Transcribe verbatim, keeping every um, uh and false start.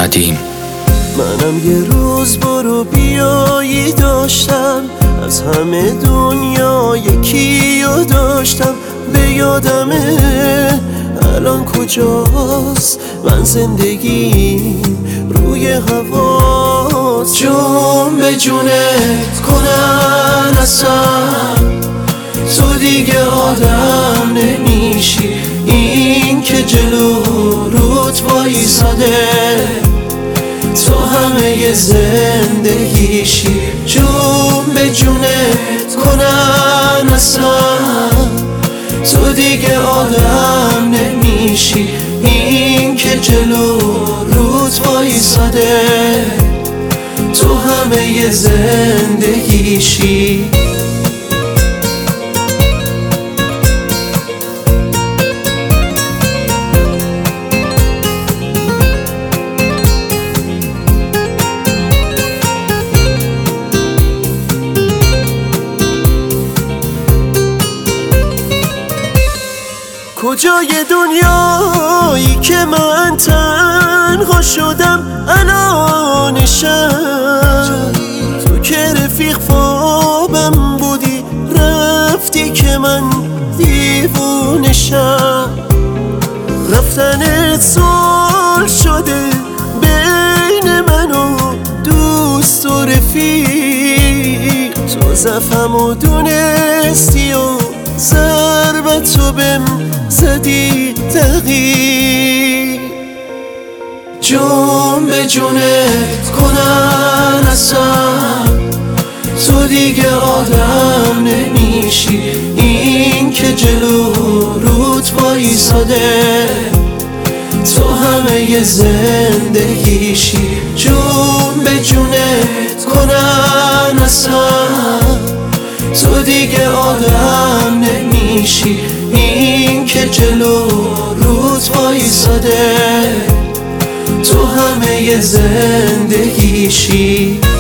قدیم. منم یه روز برو بیایی داشتم، از همه دنیا یکی رو داشتم. به یادمه الان کجاست، من زندگی روی هواست. جون به جونت کنن اصلا تو دیگه آدم نمیشی، این که جلو روت وایساده تو همه زندگیشی. جون به جونت کنن اصلا تو دیگه آدم نمیشی، این که جلو روت وایساده تو همه زندگیشی. کجای دنیایی که من تنها شدم الان شب، تو که رفیق خوابم بودی رفتی که من دیوونه شم. رفتنت صلح شده بین من و دوست و رفیق، تو زفمو دونستی و ضربتو بهم زدی دقیق. جون به جونت کنن اصلا تو دیگه آدم نمیشی، این که جلو روت وایساده تو همه زندگیشی. جون به جونت کنن اصلا تو دیگه آدم نمیشی، این که جلو روت وایساده تو همه زندگیشی.